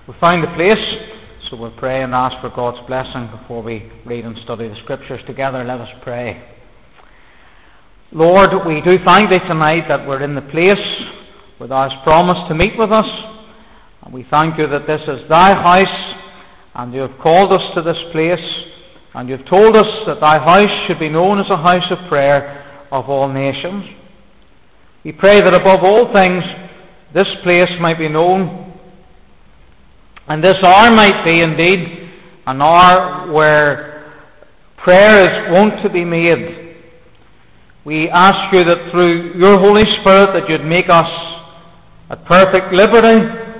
We found the place, so we'll pray and ask for God's blessing before we read and study the Scriptures together. Let us pray. Lord, we do thank Thee tonight that we're in the place where Thou hast promised to meet with us. And we thank You that this is Thy house, and You have called us to this place, and You have told us that Thy house should be known as a house of prayer of all nations. We pray that above all things, this place might be known, and this hour might be indeed an hour where prayer is wont to be made. We ask You that through Your Holy Spirit that You'd make us at perfect liberty,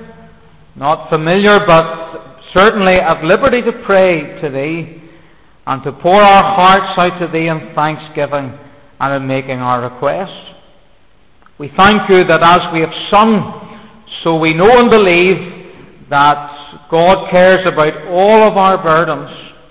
not familiar, but certainly at liberty to pray to Thee and to pour our hearts out to Thee in thanksgiving and in making our requests. We thank You that as we have sung, so we know and believe that God cares about all of our burdens.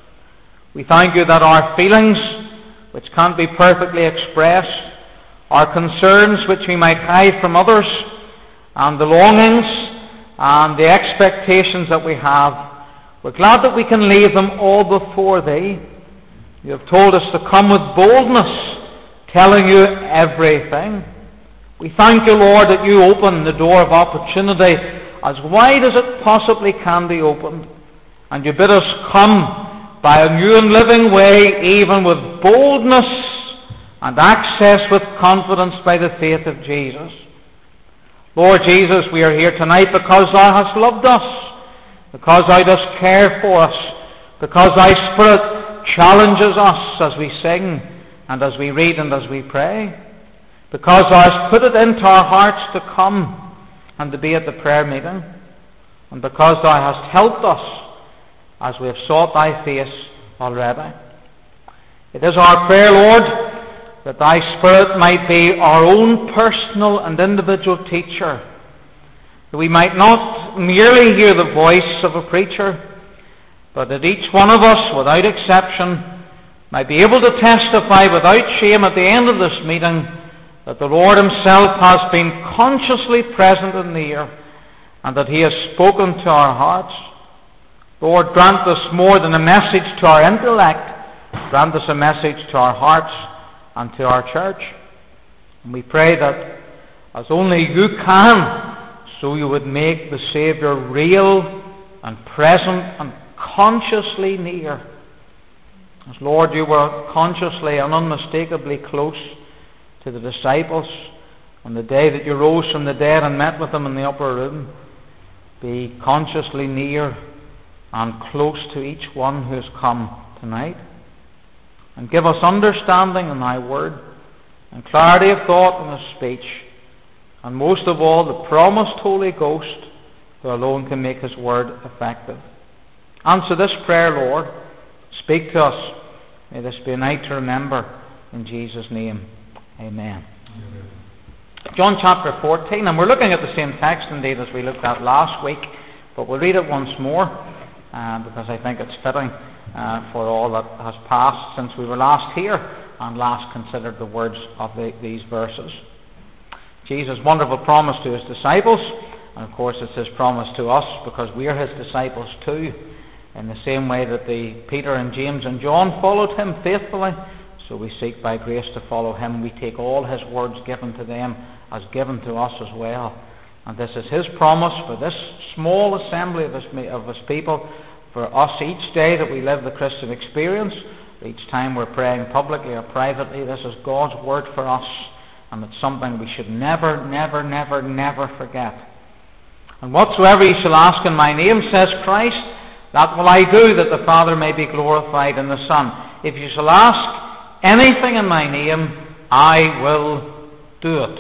We thank You that our feelings, which can't be perfectly expressed, our concerns which we might hide from others, and the longings and the expectations that we have, we're glad that we can leave them all before Thee. You have told us to come with boldness, telling You everything. We thank You, Lord, that You open the door of opportunity as wide as it possibly can be opened, and You bid us come by a new and living way, even with boldness, and access with confidence by the faith of Jesus. Lord Jesus, we are here tonight because Thou hast loved us, because Thou dost care for us, because Thy Spirit challenges us as we sing, and as we read, and as we pray, because Thou hast put it into our hearts to come and to be at the prayer meeting, and because Thou hast helped us as we have sought Thy face already. It is our prayer, Lord, that Thy Spirit might be our own personal and individual teacher, that we might not merely hear the voice of a preacher, but that each one of us, without exception, might be able to testify without shame at the end of this meeting that the Lord Himself has been consciously present and near, and that He has spoken to our hearts. Lord, grant us more than a message to our intellect, grant us a message to our hearts and to our church. And we pray that as only You can, so You would make the Saviour real and present and consciously near. As Lord, You were consciously and unmistakably close to the disciples on the day that You rose from the dead and met with them in the upper room, be consciously near and close to each one who has come tonight, and give us understanding in Thy word, and clarity of thought and of speech, and most of all the promised Holy Ghost, who alone can make His word effective. Answer this prayer, Lord. Speak to us. May this be a night to remember. In Jesus' name, Amen. Amen. John chapter 14, and we're looking at the same text indeed as we looked at last week, but we'll read it once more because I think it's fitting for all that has passed since we were last here and last considered the words of these verses. Jesus' wonderful promise to His disciples, and of course it's His promise to us because we are His disciples too, in the same way that Peter and James and John followed Him faithfully. So we seek by grace to follow Him. We take all His words given to them as given to us as well. And this is His promise for this small assembly of His people, for us each day that we live the Christian experience, each time we're praying publicly or privately. This is God's word for us, and it's something we should never, never, never, never forget. And whatsoever ye shall ask in My name, says Christ, that will I do, that the Father may be glorified in the Son. If you shall ask anything in My name, I will do it.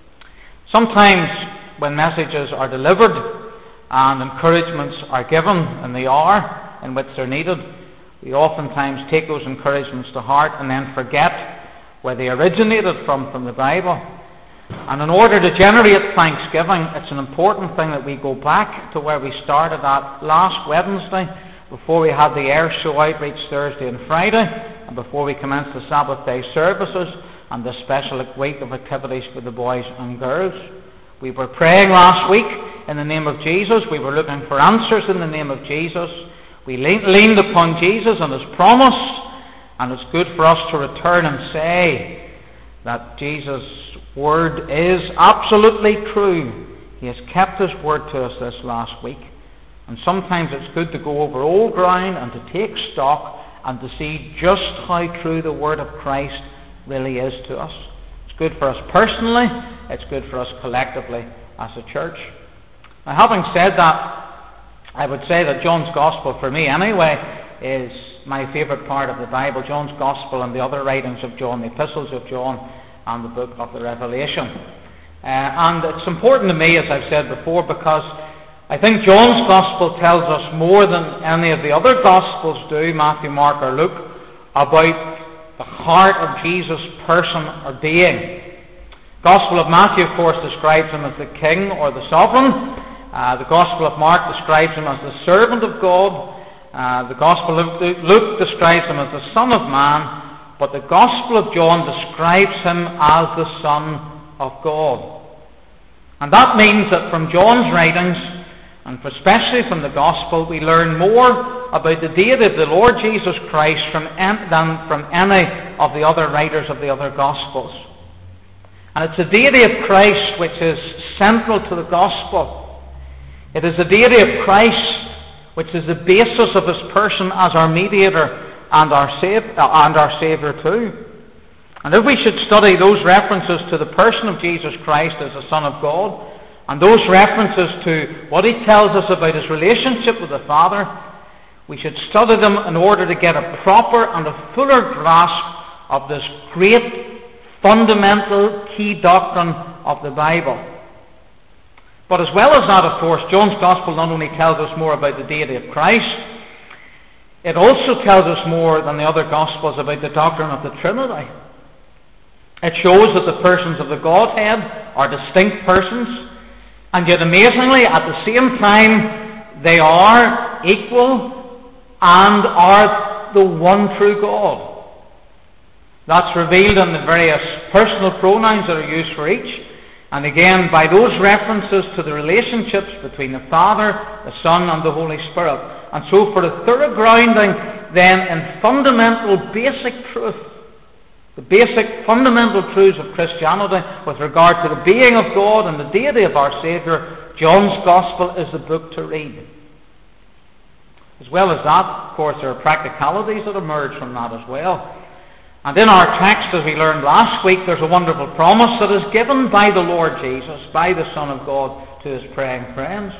Sometimes when messages are delivered and encouragements are given in the hour in which they're needed, we oftentimes take those encouragements to heart and then forget where they originated from the Bible. And in order to generate thanksgiving, it's an important thing that we go back to where we started at last Wednesday, before we had the air show outreach Thursday and Friday, and before we commenced the Sabbath day services and the special week of activities for the boys and girls. We were praying last week in the name of Jesus. We were looking for answers in the name of Jesus. We leaned upon Jesus and His promise, and it's good for us to return and say that Jesus' word is absolutely true. He has kept His word to us this last week. And sometimes it's good to go over old ground and to take stock and to see just how true the word of Christ really is to us. It's good for us personally. It's good for us collectively as a church. Now, having said that, I would say that John's Gospel, for me anyway, is my favourite part of the Bible. John's Gospel and the other writings of John, the epistles of John and the book of the Revelation. And it's important to me, as I've said before, because I think John's Gospel tells us more than any of the other Gospels do, Matthew, Mark or Luke, about the heart of Jesus' person or being. The Gospel of Matthew, of course, describes Him as the King or the Sovereign. The Gospel of Mark describes Him as the servant of God. The Gospel of Luke describes Him as the Son of Man. But the Gospel of John describes Him as the Son of God. And that means that from John's writings, and especially from the Gospel, we learn more about the deity of the Lord Jesus Christ than from any of the other writers of the other Gospels. And it's the deity of Christ which is central to the Gospel. It is the deity of Christ which is the basis of His person as our mediator and our Saviour too. And if we should study those references to the person of Jesus Christ as the Son of God, and those references to what He tells us about His relationship with the Father, we should study them in order to get a proper and a fuller grasp of this great, fundamental, key doctrine of the Bible. But as well as that, of course, John's Gospel not only tells us more about the deity of Christ, it also tells us more than the other Gospels about the doctrine of the Trinity. It shows that the persons of the Godhead are distinct persons, and yet amazingly, at the same time, they are equal and are the one true God. That's revealed in the various personal pronouns that are used for each, and again by those references to the relationships between the Father, the Son, and the Holy Spirit. And so for a thorough grounding then in fundamental basic truth, the basic fundamental truths of Christianity with regard to the being of God and the deity of our Saviour, John's Gospel is the book to read. As well as that, of course, there are practicalities that emerge from that as well. And in our text, as we learned last week, there's a wonderful promise that is given by the Lord Jesus, by the Son of God, to His praying friends.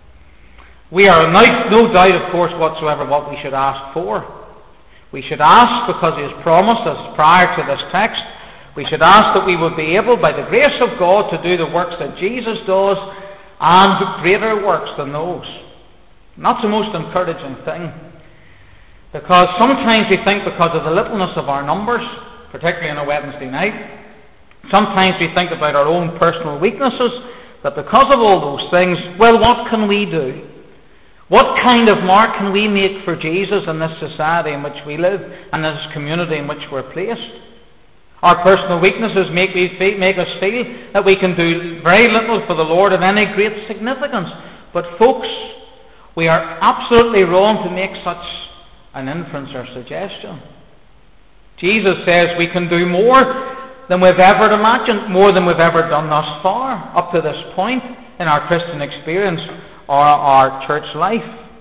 We are no doubt, of course, whatsoever what we should ask for. We should ask because He has promised us prior to this text. We should ask that we will be able, by the grace of God, to do the works that Jesus does and greater works than those. And that's the most encouraging thing. Because sometimes we think because of the littleness of our numbers, particularly on a Wednesday night, sometimes we think about our own personal weaknesses, that because of all those things, well, what can we do? What kind of mark can we make for Jesus in this society in which we live and in this community in which we're placed? Our personal weaknesses make us feel that we can do very little for the Lord of any great significance. But folks, we are absolutely wrong to make such an inference or suggestion. Jesus says we can do more than we've ever imagined, more than we've ever done thus far, up to this point in our Christian experience or our church life.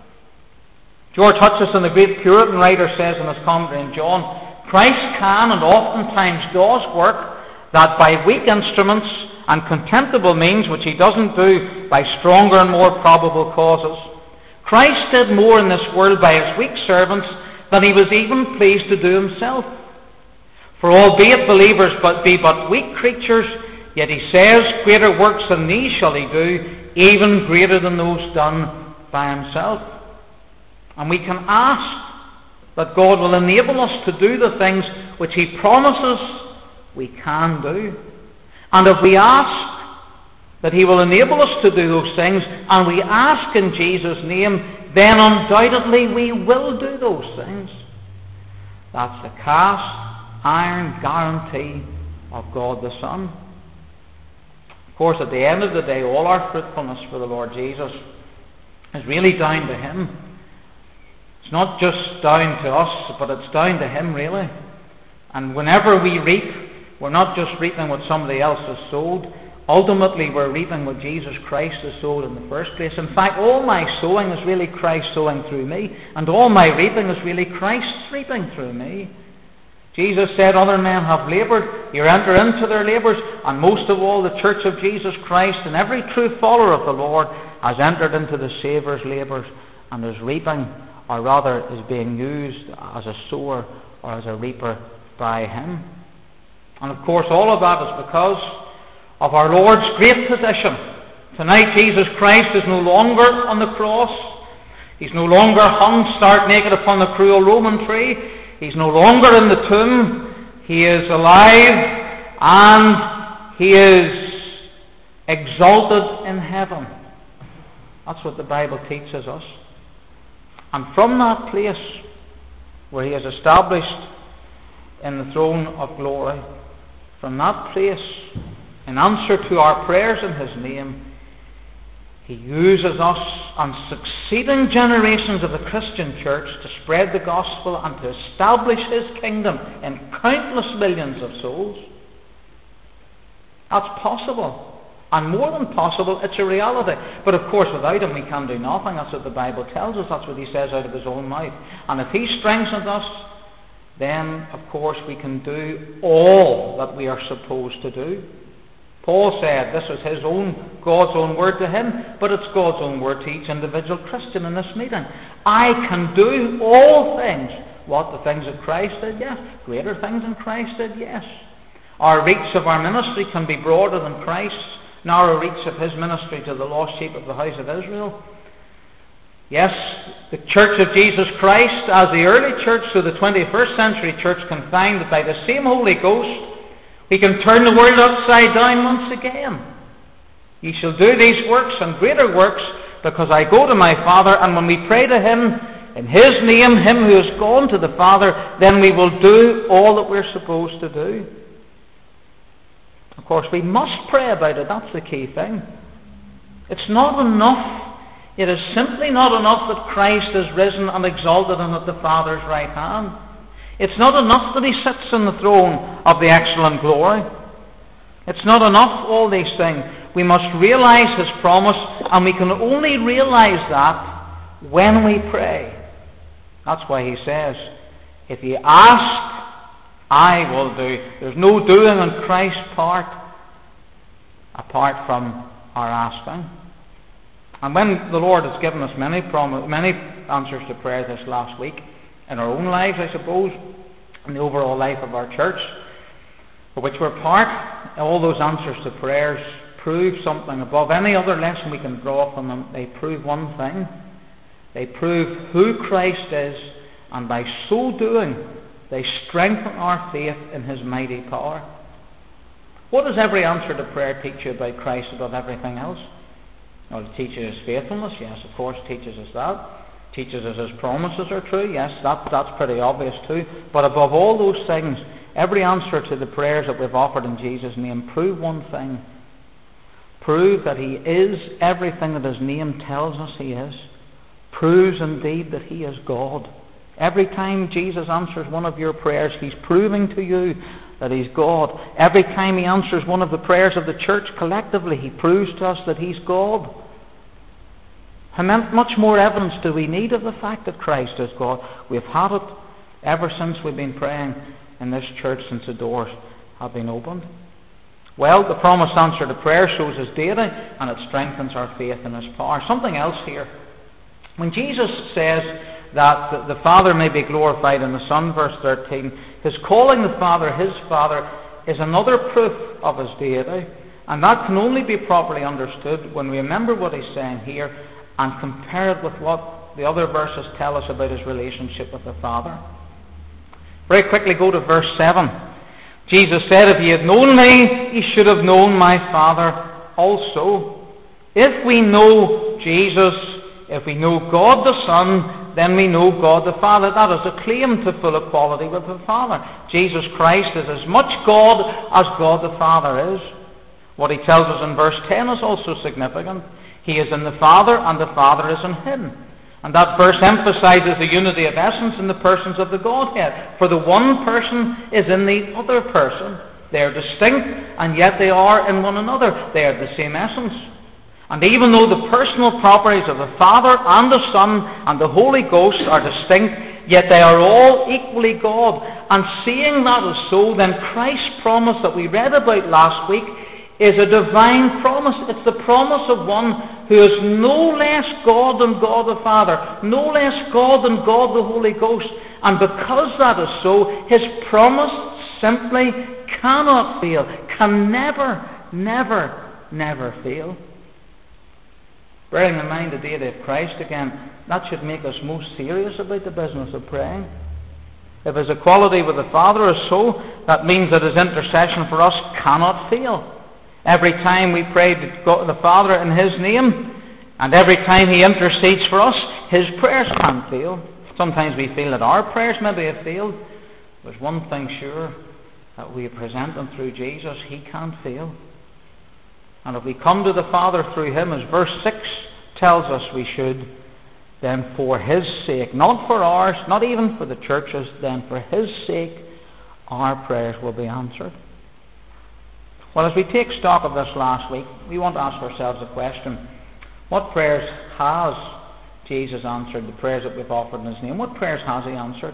George Hutcheson, the great Puritan writer, says in his commentary in John, Christ can and oftentimes does work that by weak instruments and contemptible means, which He doesn't do by stronger and more probable causes. Christ did more in this world by His weak servants than He was even pleased to do Himself. For albeit believers be but weak creatures, yet He says, greater works than these shall He do, even greater than those done by Himself. And we can ask that God will enable us to do the things which He promises we can do. And if we ask that He will enable us to do those things, and we ask in Jesus' name, then undoubtedly we will do those things. That's the cast iron guarantee of God the Son. Of course, at the end of the day, all our fruitfulness for the Lord Jesus is really down to Him. It's not just down to us, but it's down to Him, really. And whenever we reap, we're not just reaping what somebody else has sowed. Ultimately, we're reaping what Jesus Christ has sowed in the first place. In fact, all my sowing is really Christ sowing through me, and all my reaping is really Christ reaping through me. Jesus said other men have laboured, you enter into their labours, and most of all the Church of Jesus Christ and every true follower of the Lord has entered into the Saviour's labours and is reaping, or rather is being used as a sower or as a reaper by Him. And of course all of that is because of our Lord's great position. Tonight Jesus Christ is no longer on the cross. He's no longer hung stark naked upon the cruel Roman tree. He's no longer in the tomb. He is alive and He is exalted in heaven. That's what the Bible teaches us. And from that place where He is established in the throne of glory, from that place, in answer to our prayers in His name, He uses us and succeeding generations of the Christian church to spread the gospel and to establish His kingdom in countless millions of souls. That's possible. And more than possible, it's a reality. But of course, without Him, we can do nothing. That's what the Bible tells us. That's what He says out of His own mouth. And if He strengthens us, then, of course, we can do all that we are supposed to do. Paul said this was God's own word to him, but it's God's own word to each individual Christian in this meeting. I can do all things. What? The things that Christ did? Yes. Greater things than Christ did? Yes. Our reach of our ministry can be broader than Christ's. Narrow reach of His ministry to the lost sheep of the house of Israel. Yes, the Church of Jesus Christ, as the early church, so the 21st century church, can find that by the same Holy Ghost, we can turn the world upside down once again. Ye shall do these works and greater works, because I go to my Father, and when we pray to Him in His name, Him who has gone to the Father, then we will do all that we're supposed to do. Of course, we must pray about it. That's the key thing. It's not enough. It is simply not enough that Christ is risen and exalted and at the Father's right hand. It's not enough that He sits on the throne of the excellent glory. It's not enough, all these things. We must realize His promise, and we can only realize that when we pray. That's why He says, if ye ask, I will do. There's no doing on Christ's part apart from our asking. And when the Lord has given us many answers to prayer this last week, in our own lives, I suppose, in the overall life of our church, for which we're part, all those answers to prayers prove something above any other lesson we can draw from them. They prove one thing. They prove who Christ is, and by so doing, they strengthen our faith in His mighty power. What does every answer to prayer teach you about Christ above everything else? Well, it teaches His faithfulness. Yes, of course, it teaches us that. It teaches us His promises are true. Yes, that's pretty obvious too. But above all those things, every answer to the prayers that we've offered in Jesus' name, prove one thing. Prove that He is everything that His name tells us He is. Proves indeed that He is God. Every time Jesus answers one of your prayers, He's proving to you that He's God. Every time He answers one of the prayers of the church collectively, He proves to us that He's God. How much more evidence do we need of the fact that Christ is God? We've had it ever since we've been praying in this church, since the doors have been opened. Well, the promised answer to prayer shows His deity, and it strengthens our faith in His power. Something else here. When Jesus says that the Father may be glorified in the Son, verse 13, His calling the Father His Father is another proof of His deity, and that can only be properly understood when we remember what He's saying here and compare it with what the other verses tell us about His relationship with the Father. Very quickly go to verse 7. Jesus said, if ye had known me, ye should have known my Father also. If we know Jesus, if we know God the Son, then we know God the Father. That is a claim to full equality with the Father. Jesus Christ is as much God as God the Father is. What he tells us in verse 10 is also significant. He is in the Father, and the Father is in him. And that verse emphasizes the unity of essence in the persons of the Godhead. For the one person is in the other person. They are distinct, and yet they are in one another. They are the same essence. And even though the personal properties of the Father and the Son and the Holy Ghost are distinct, yet they are all equally God. And seeing that is so, then Christ's promise that we read about last week is a divine promise. It's the promise of one who is no less God than God the Father, no less God than God the Holy Ghost. And because that is so, his promise simply cannot fail, can never fail. Bearing in mind the deity of Christ again, that should make us most serious about the business of praying. If his equality with the Father is so, that means that his intercession for us cannot fail. Every time we pray to God, the Father in his name, and every time he intercedes for us, his prayers can't fail. Sometimes we feel that our prayers maybe have failed. There's one thing sure, that we present him through Jesus, he can't fail. And if we come to the Father through him, as verse 6 tells us we should, then for his sake, not for ours, not even for the churches, then for his sake, our prayers will be answered. Well, as we take stock of this last week, we want to ask ourselves a question. What prayers has Jesus answered, the prayers that we've offered in his name? What prayers has he answered?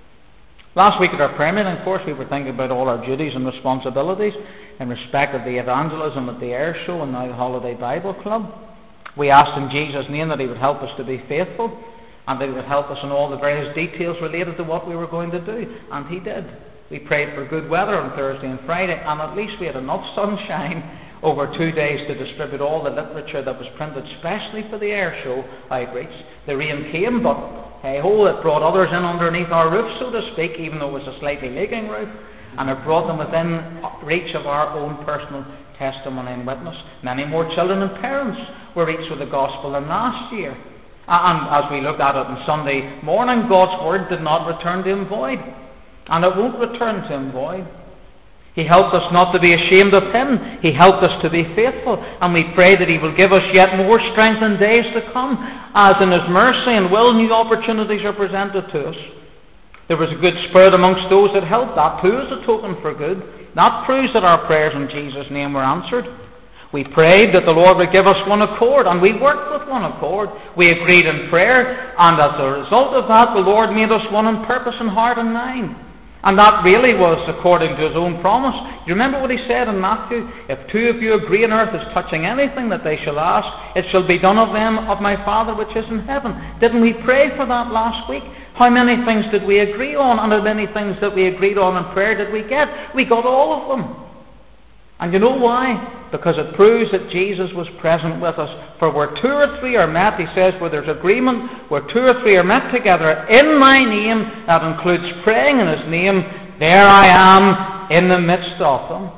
Last week at our prayer meeting, of course, we were thinking about all our duties and responsibilities in respect of the evangelism at the Air Show and now the Holiday Bible Club. We asked in Jesus' name that he would help us to be faithful and that he would help us in all the various details related to what we were going to do. And he did. We prayed for good weather on Thursday and Friday, and at least we had enough sunshine over 2 days to distribute all the literature that was printed specially for the Air Show outreach. The rain came, but hey-ho, it brought others in underneath our roof, so to speak, even though it was a slightly leaking roof, and it brought them within reach of our own personal testimony and witness. Many more children and parents were reached with the gospel than last year. And as we looked at it on Sunday morning, God's word did not return to him void. And it won't return to him void. He helped us not to be ashamed of him. He helped us to be faithful. And we pray that he will give us yet more strength in days to come, as in his mercy and will new opportunities are presented to us. There was a good spirit amongst those that helped. That too is a token for good. That proves that our prayers in Jesus' name were answered. We prayed that the Lord would give us one accord, and we worked with one accord. We agreed in prayer, and as a result of that, the Lord made us one in purpose and heart and mind. And that really was according to his own promise. You remember what he said in Matthew? If two of you agree on earth as touching anything that they shall ask, it shall be done of them of my Father which is in heaven. Didn't we pray for that last week? How many things did we agree on? And how many things that we agreed on in prayer did we get? We got all of them. And you know why? Because it proves that Jesus was present with us. For where two or three are met, he says, where there's agreement, where two or three are met together in my name, that includes praying in his name, there I am in the midst of them.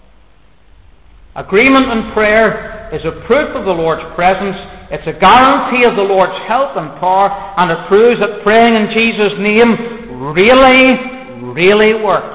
Agreement in prayer is a proof of the Lord's presence. It's a guarantee of the Lord's help and power, and it proves that praying in Jesus' name really works.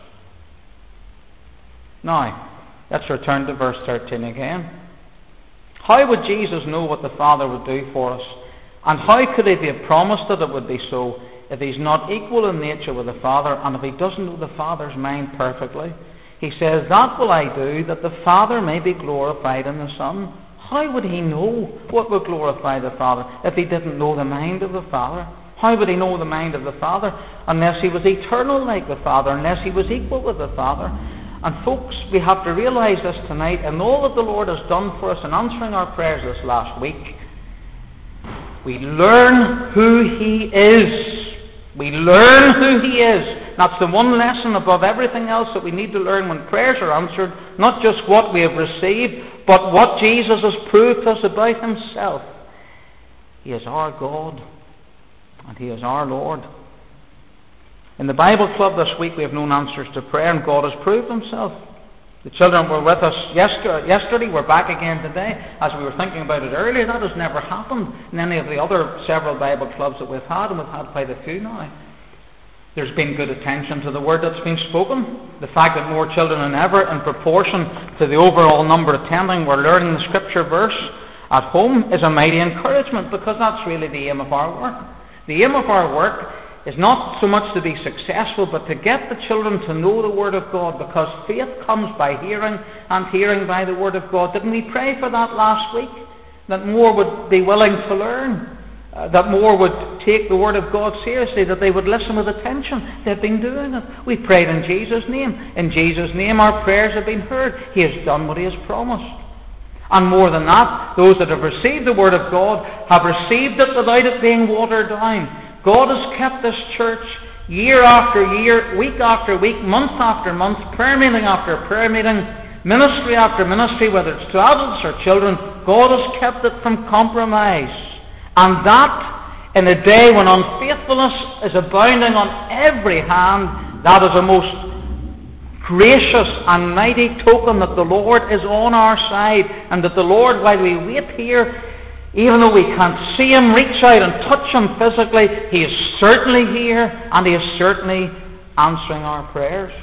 Now, let's return to verse 13 again. How would Jesus know what the Father would do for us? And how could he be promised that it would be so if he's not equal in nature with the Father, and if he doesn't know the Father's mind perfectly? He says, that will I do, that the Father may be glorified in the Son. How would he know what would glorify the Father if he didn't know the mind of the Father? How would he know the mind of the Father unless he was eternal like the Father, unless he was equal with the Father? And folks, we have to realize this tonight, and all that the Lord has done for us in answering our prayers this last week, we learn who he is. We learn who he is. That's the one lesson above everything else that we need to learn when prayers are answered, not just what we have received, but what Jesus has proved to us about himself. He is our God, and he is our Lord. In the Bible Club this week we have known answers to prayer, and God has proved himself. The children were with us yesterday, we're back again today. As we were thinking about it earlier, that has never happened in any of the other several Bible clubs that we've had, and we've had quite a few now. There's been good attention to the word that's been spoken. The fact that more children than ever, in proportion to the overall number attending, were learning the scripture verse at home is a mighty encouragement, because that's really the aim of our work. The aim of our work is not so much to be successful, but to get the children to know the Word of God, because faith comes by hearing, and hearing by the Word of God. Didn't we pray for that last week? That more would be willing to learn, that more would take the Word of God seriously, that they would listen with attention. They've been doing it. We prayed in Jesus' name. In Jesus' name our prayers have been heard. He has done what He has promised. And more than that, those that have received the Word of God have received it without it being watered down. God has kept this church year after year, week after week, month after month, prayer meeting after prayer meeting, ministry after ministry, whether it's to adults or children. God has kept it from compromise. And that, in a day when unfaithfulness is abounding on every hand, that is a most gracious and mighty token that the Lord is on our side, and that the Lord, while we wait here, even though we can't see Him, reach out and touch Him physically, He is certainly here, and He is certainly answering our prayers.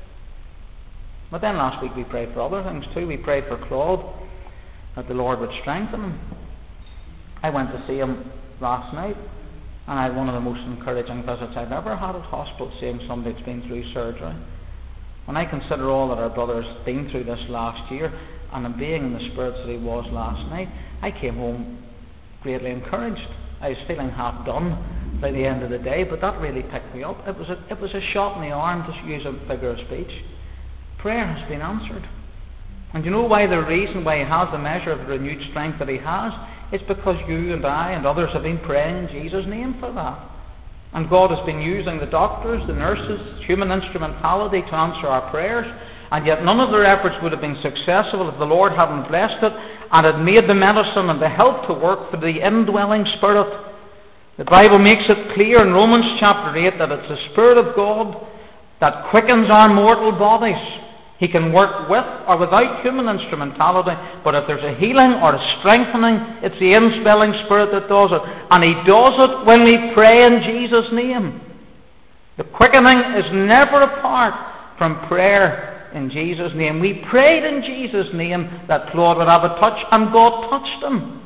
But then last week we prayed for other things too. We prayed for Claude, that the Lord would strengthen him. I went to see him last night, and I had one of the most encouraging visits I've ever had at hospital, seeing somebody that's been through surgery. When I consider all that our brother's been through this last year, and him being in the spirits that he was last night, I came home greatly encouraged. I was feeling half done by the end of the day, but that really picked me up. It was a shot in the arm, to use a figure of speech. Prayer has been answered. And you know why? The reason why he has the measure of the renewed strength that he has is because you and I and others have been praying in Jesus' name for that. And God has been using the doctors, the nurses, human instrumentality to answer our prayers. And yet none of their efforts would have been successful if the Lord hadn't blessed it and had made the medicine and the help to work for the indwelling Spirit. The Bible makes it clear in Romans chapter 8 that it's the Spirit of God that quickens our mortal bodies. He can work with or without human instrumentality, but if there's a healing or a strengthening, it's the indwelling Spirit that does it. And He does it when we pray in Jesus' name. The quickening is never apart from prayer in Jesus' name. We prayed in Jesus' name that Claude would have a touch, and God touched him.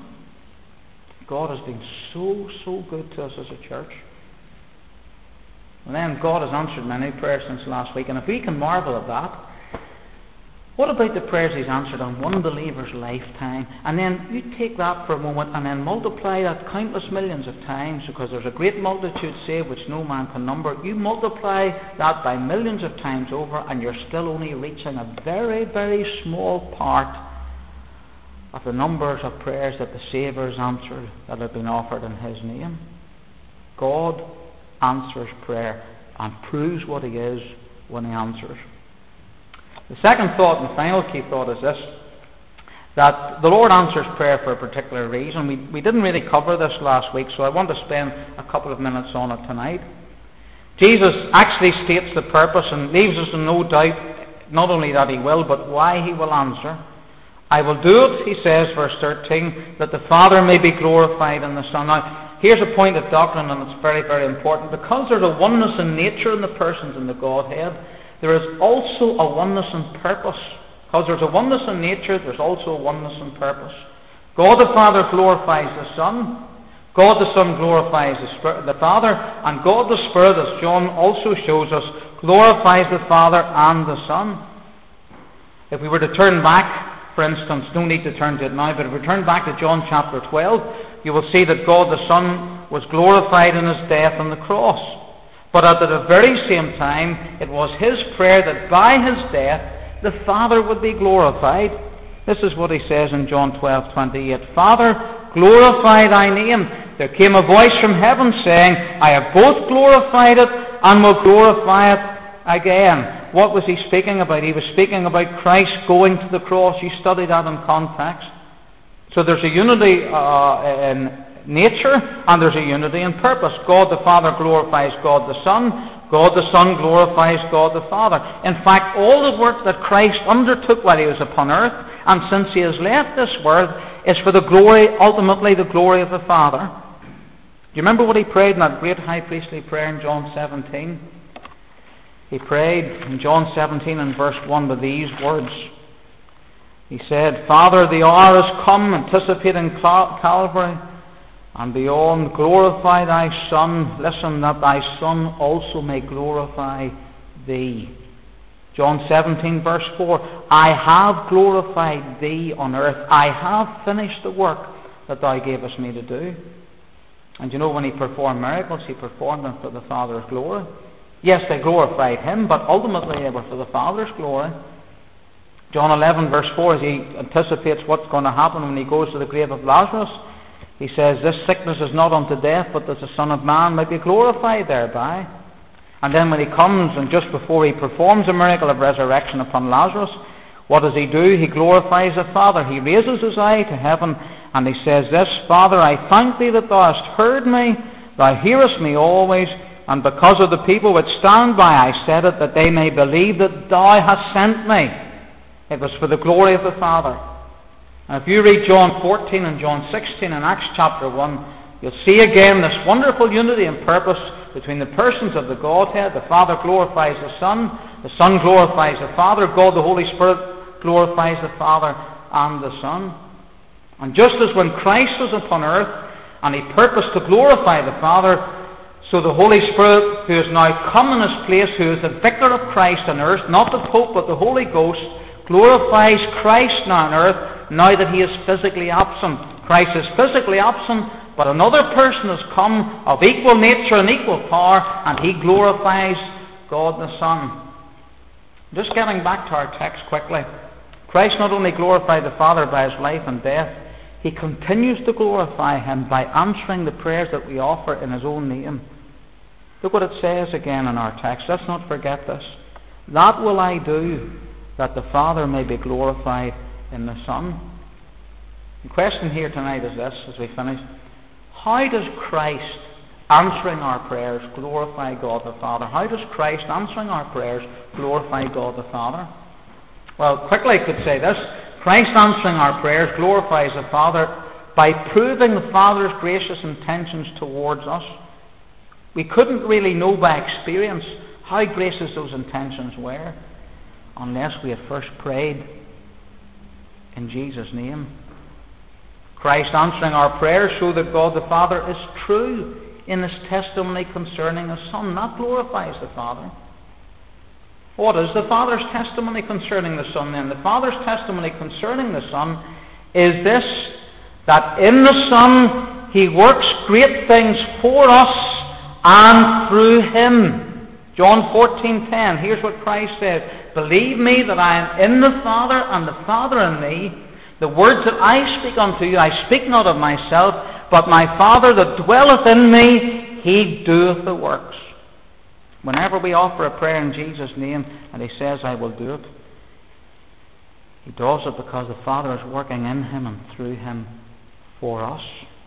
God has been so good to us as a church. And then God has answered many prayers since last week, and if we can marvel at that, what about the prayers He's answered on one believer's lifetime? And then you take that for a moment and then multiply that countless millions of times, because there's a great multitude saved which no man can number. You multiply that by millions of times over, and you're still only reaching a very, very small part of the numbers of prayers that the Saviour has answered that have been offered in His name. God answers prayer and proves what He is when He answers. The second thought and final key thought is this, that the Lord answers prayer for a particular reason. We didn't really cover this last week, so I want to spend a couple of minutes on it tonight. Jesus actually states the purpose and leaves us in no doubt not only that He will, but why He will answer. I will do it, He says, verse 13, that the Father may be glorified in the Son. Now, here's a point of doctrine, and it's very, very important. Because there's a oneness in nature in the persons in the Godhead, there is also a oneness in purpose. Because there's a oneness in nature, there's also a oneness in purpose. God the Father glorifies the Son. God the Son glorifies the Father. And God the Spirit, as John also shows us, glorifies the Father and the Son. If we were to turn back, for instance, no need to turn to it now, but if we turn back to John chapter 12, you will see that God the Son was glorified in His death on the cross. But at the very same time, it was His prayer that by His death, the Father would be glorified. This is what He says in John 12:28. Father, glorify Thy name. There came a voice from heaven saying, I have both glorified it and will glorify it again. What was He speaking about? He was speaking about Christ going to the cross. You study that in context. So there's a unity in nature, and there's a unity in purpose. God the Father glorifies God the Son. God the Son glorifies God the Father. In fact, all the work that Christ undertook while He was upon earth, and since He has left this world, is for the glory, ultimately the glory of the Father. Do you remember what He prayed in that great high priestly prayer in John 17? He prayed in John 17 and verse 1 with these words. He said, Father, the hour has come, anticipating Calvary, and beyond, glorify thy Son. Listen, that thy Son also may glorify thee. John 17 verse 4, I have glorified thee on earth. I have finished the work that thou gavest me to do. And you know, when he performed miracles, he performed them for the Father's glory. Yes, they glorified him, but ultimately they were for the Father's glory. John 11 verse 4, as he anticipates what's going to happen when he goes to the grave of Lazarus, he says, this sickness is not unto death, but that the Son of Man might be glorified thereby. And then when he comes, and just before he performs a miracle of resurrection upon Lazarus, what does he do? He glorifies the Father. He raises his eye to heaven, and he says this, Father, I thank thee that thou hast heard me, thou hearest me always, and because of the people which stand by I said it, that they may believe that thou hast sent me. It was for the glory of the Father. And if you read John 14 and John 16 and Acts chapter 1, you'll see again this wonderful unity and purpose between the persons of the Godhead. The Father glorifies the Son glorifies the Father, God the Holy Spirit glorifies the Father and the Son. And just as when Christ was upon earth and he purposed to glorify the Father, so the Holy Spirit, who is now come in his place, who is the vicar of Christ on earth, not the Pope but the Holy Ghost, glorifies Christ now on earth, now that he is physically absent. Christ is physically absent, but another person has come of equal nature and equal power, and he glorifies God the Son. Just getting back to our text quickly. Christ not only glorified the Father by his life and death, he continues to glorify him by answering the prayers that we offer in his own name. Look what it says again in our text. Let's not forget this. That will I do, that the Father may be glorified in the Son. The question here tonight is this, as we finish. How does Christ answering our prayers glorify God the Father? How does Christ answering our prayers glorify God the Father? Well, quickly I could say this. Christ answering our prayers glorifies the Father by proving the Father's gracious intentions towards us. We couldn't really know by experience how gracious those intentions were unless we had first prayed in Jesus' name. Christ answering our prayers show that God the Father is true in his testimony concerning his Son. That glorifies the Father. What is the Father's testimony concerning the Son then? The Father's testimony concerning the Son is this, that in the Son he works great things for us and through him. John 14:10, here's what Christ says, believe me that I am in the Father and the Father in me. The words that I speak unto you, I speak not of myself, but my Father that dwelleth in me, he doeth the works. Whenever we offer a prayer in Jesus' name and he says, I will do it, he does it because the Father is working in him and through him for us.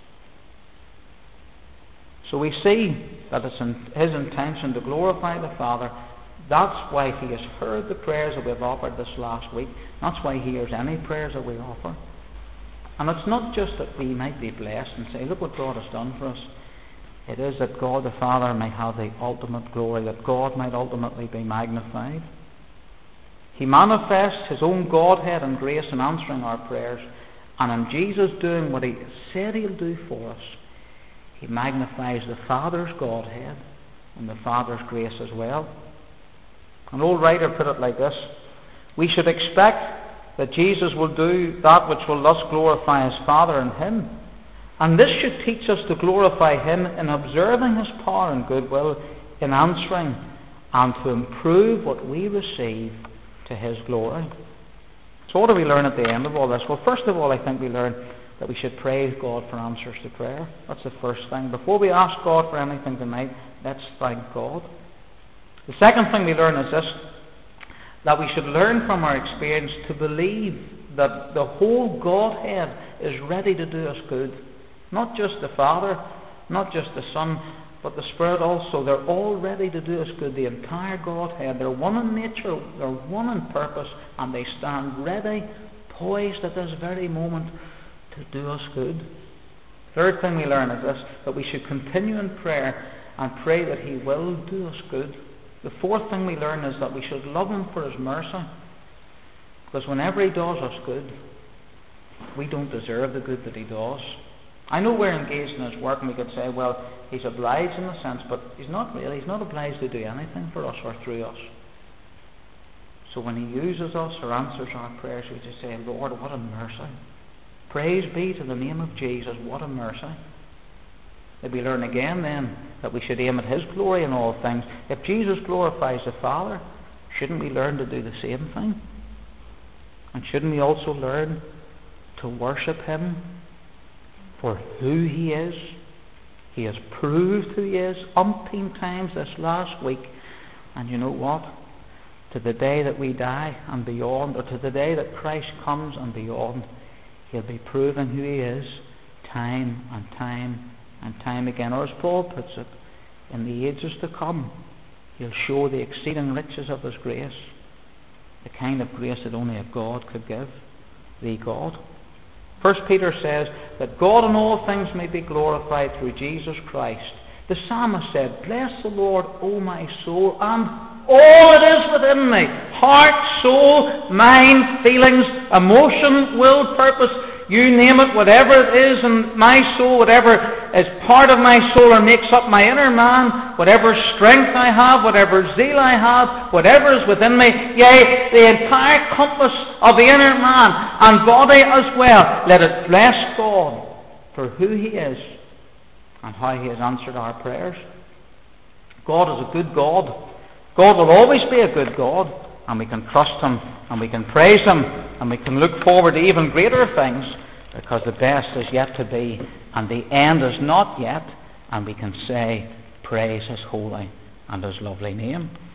So we see that it's his intention to glorify the Father. That's why he has heard the prayers that we've offered this last week. That's why he hears any prayers that we offer. And it's not just that we might be blessed and say, look what God has done for us. It is that God the Father may have the ultimate glory, that God might ultimately be magnified. He manifests his own Godhead and grace in answering our prayers, and in Jesus doing what he said he'll do for us, he magnifies the Father's Godhead and the Father's grace as well. An old writer put it like this, we should expect that Jesus will do that which will thus glorify his Father in him. And this should teach us to glorify him in observing his power and goodwill, in answering and to improve what we receive to his glory. So what do we learn at the end of all this? Well, first of all, I think we learn that we should praise God for answers to prayer. That's the first thing. Before we ask God for anything tonight, let's thank God. The second thing we learn is this, that we should learn from our experience to believe that the whole Godhead is ready to do us good. Not just the Father, not just the Son, but the Spirit also. They're all ready to do us good. The entire Godhead. They're one in nature, they're one in purpose, and they stand ready, poised at this very moment to do us good. Third thing we learn is this, that we should continue in prayer and pray that he will do us good. The fourth thing we learn is that we should love Him for His mercy. Because whenever He does us good, we don't deserve the good that He does. I know we're engaged in His work and we could say, well, He's obliged in a sense, but He's not really. He's not obliged to do anything for us or through us. So when He uses us or answers our prayers, we just say, Lord, what a mercy. Praise be to the name of Jesus, what a mercy. That we learn again then that we should aim at His glory in all things. If Jesus glorifies the Father, shouldn't we learn to do the same thing? And shouldn't we also learn to worship Him for who He is? He has proved who He is umpteen times this last week. And you know what? To the day that we die and beyond, or to the day that Christ comes and beyond, He'll be proving who He is time and time and time again. Or as Paul puts it, in the ages to come, He'll show the exceeding riches of His grace, the kind of grace that only a God could give, the God. 1 Peter says that God in all things may be glorified through Jesus Christ. The psalmist said, bless the Lord, O my soul, and all that is within me, heart, soul, mind, feelings, emotion, will, purpose, you name it, whatever it is in my soul, whatever is part of my soul or makes up my inner man, whatever strength I have, whatever zeal I have, whatever is within me, yea, the entire compass of the inner man and body as well, let it bless God for who He is and how He has answered our prayers. God is a good God. God will always be a good God, and we can trust Him, and we can praise Him, and we can look forward to even greater things, because the best is yet to be, and the end is not yet, and we can say, praise His holy and His lovely name.